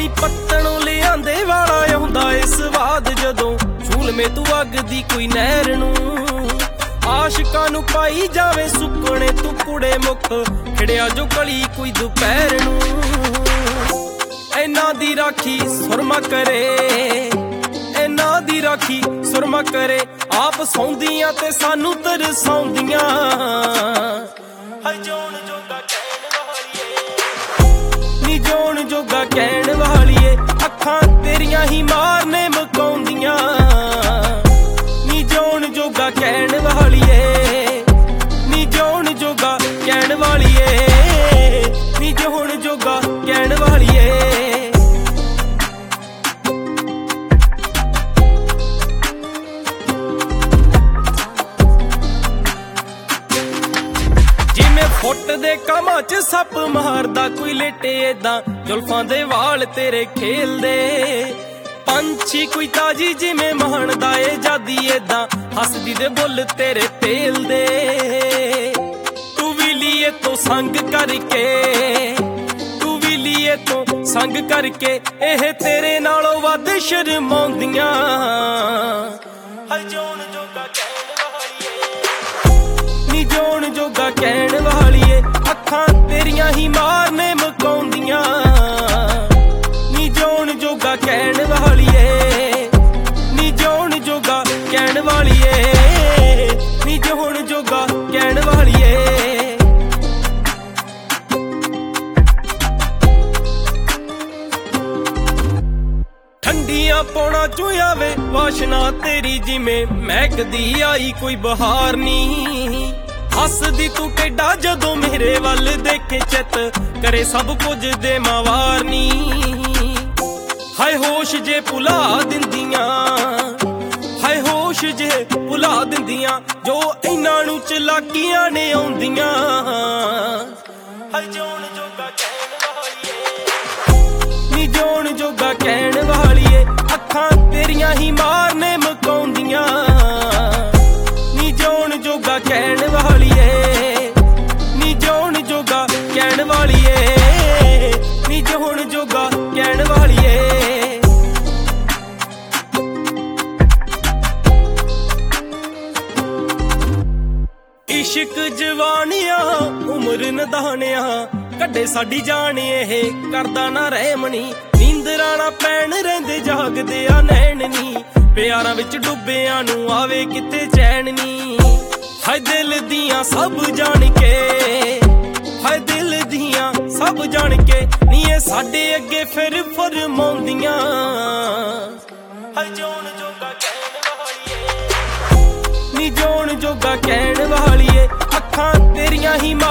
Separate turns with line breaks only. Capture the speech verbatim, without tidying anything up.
ਨੀ ਪੱਤਣੋਂ ਲਿਆਂਦੇ ਵਾਲਾ ਆਉਂਦਾ ਏ ਸਵਾਦ ਜਦੋਂ ਛੂਲਵੇਂ ਤੂੰ ਅੱਗ ਦੀ ਕੋਈ ਨਹਿਰ ਨੂੰ ਆਸ਼ਿਕਾਂ ਨੂੰ ਪਾਈ ਜਾਵੇ ਸੁੱਕਣੇ ਤੂੰ ਕੁੜੇ ਮੁੱਖ ਖਿੜਿਆ ਜੋ ਕਲੀ ਕੋਈ ਦੁਪਹਿਰ ਨੂੰ ਇਹਨਾਂ ਦੀ ਰਾਖੀ ਸੁਰਮਾ ਕਰੇ ਇਹਨਾਂ ਦੀ ਰਾਖੀ ਸੁਰਮਾ ਕਰੇ ਆਪ ਸੌਂਦੀਆਂ ਤੇ ਸਾਨੂੰ ਤਰਸਾਉਂਦੀਆਂ ਹਾਏ ਜੋਨ ਜੋਗਾ ਕਹਿਣ ਵਾਲੀਏ ਨੀ ਜੋਨ ਜੋਗਾ ਕਹਿਣ ਵਾਲੀਏ ਅੱਖਾਂ ਤੇਰੀਆਂ ਹੀ ਮਾਰਨੇ ਮਕਾਉਂਦੀਆਂ ਨੀ ਜੋਨ ਜੋਗਾ ਕਹਿਣ ਵਾਲੀਏ ਨੀ ਜੋਨ ਜੋਗਾ ਕਹਿਣ ਵਾਲੀਏ ਨੀ ਜੋਨ ਜੋਗਾ ਕਹਿਣ ਵਾਲੀਏ ਫੁੱਟ ਦੇ ਕਾਮਾਂ ਚ ਸੱਪ ਮਾਰਦਾ ਕੋਈ ਲੇਟੇ ਏਦਾਂ ਜ਼ੁਲਫਾਂ ਦੇ ਵਾਲ ਤੇਰੇ ਖੇਲਦੇ ਪੰਛੀ ਕੋਈ ਤਾਜੀ ਜਿਵੇਂ ਮਾਣਦਾ ਏ ਜਾਦੀ ਏਦਾਂ ਹੱਸਦੀ ਦੇ ਬੁੱਲ ਤੇਰੇ ਤੇਲਦੇ ਤੂੰ ਵੀ ਲੀਏ ਤੋਂ ਸੰਗ ਕਰਕੇ ਤੂੰ ਵੀ ਲੀਏ ਤੋਂ ਸੰਗ ਕਰਕੇ ਇਹ ਤੇਰੇ ਨਾਲੋਂ ਵੱਧ ਸ਼ਰਮਾਉਂਦੀਆਂ ਹਾਏ ਜੋਨ ਜੋਗਾ ਕਹਿਣ ਵਾਲੀਏ ਨੀ ਜੋਨ ਜੋਗਾ ਕਹਿਣ ਵਾਲੀਏ ਅੱਖਾਂ ਤੇਰੀਆਂ ਹੀ ਮਾਰਨੇ ਮਕਾਉਂਦੀਆਂ ਨੀ ਜੋਨ ਜੋਗਾ ਕਹਿਣ ਵਾਲੀਏ ਨੀ ਜੋਨ ਜੋਗਾ ਕਹਿਣ ਵਾਲੀਏ ਨੀ ਜੋਨ ਜੋਗਾ ਕਹਿਣ ਵਾਲੀਏ ਠੰਡੀਆਂ ਪੌਣਾ ਚੁਆਵੇ ਵਾਸ਼ਨਾ ਤੇਰੀ ਜਿਵੇਂ ਮਹਿਕਦੀ ਆਈ ਕੋਈ ਬਹਾਰ ਨੀ ਹੱਸਦੀ ਤੂੰ ਟੇਡਾ ਜਦੋਂ ਮੇਰੇ ਵੱਲ ਦੇਖੇ ਚਿੱਤ ਕਰੇ ਸਭ ਕੁਝ ਦੇ ਮਾਵਾਰ ਨੀ ਹਾਏ ਹੋਸ਼ ਜੇ ਭੁਲਾ ਦਿੰਦੀਆਂ ਹਾਏ ਹੋਸ਼ ਜੇ ਭੁਲਾ ਦਿੰਦੀਆਂ ਜੋ ਇਹਨਾਂ ਨੂੰ ਚਲਾਕੀਆਂ ਨੇ ਆਉਂਦੀਆਂ ਹਾਏ ਜੋਨ ਜੋਗਾ ਕਹਿਣ ਵਾਲੀਏ ਨੀ ਜੋਨ ਜੋਗਾ ਕਹਿਣ ਵਾਲੀਏ ਅੱਖਾਂ ਤੇਰੀਆਂ ਹੀ ਮਾਰਨੇ ਮਕਾਉਂਦੀਆਂ ਨੀ ਜੋਨ ਜੋਗਾ ਕਹਿਣ ਵਾਲੀਏ ਨੀ ਜੋਨ ਜੋਗਾ ਕਹਿਣ ਵਾਲੀਏ ਨੀ ਜੋਨ ਜੋਗਾ ਕਹਿਣ ਵਾਲੀਏ ਇਸ਼ਕ ਜਵਾਨੀਆਂ ਉਮਰ ਨਦਾਨਿਆਂ ਕੱਢੇ ਸਾਡੀ ਜਾਨ ਇਹ ਕਰਦਾ ਨਾ ਰਹਿਮਣੀ ਨੀਂਦਰਾਂ ਨਾ ਪੈਣ ਰਹਿੰਦੇ ਜਾਗਦੇ ਆ ਨੈਣ ਨੀ ਪਿਆਰਾਂ ਵਿੱਚ ਡੁੱਬਿਆਂ ਨੂੰ ਆਵੇ ਕਿਤੇ ਚੈਨ ਨੀ ਹਾਏ ਦਿਲ ਦੀਆਂ ਸਭ ਜਾਣ ਕੇ ਹਾਏ ਦਿਲ ਦੀਆਂ ਸਭ ਜਾਣ ਕੇ ਨੀ ਇਹ ਸਾਡੇ ਅੱਗੇ ਫਿਰ ਫਰਮਾਉਂਦੀਆਂ ਹਾਏ ਜੋਨ ਜੋਗਾ ਕਹਿਣ ਵਾਲੀਏ ਨੀ ਜੋਨ ਜੋਗਾ ਕਹਿਣ ਵਾਲੀਏ ਅੱਖਾਂ ਤੇਰੀਆਂ ਹੀ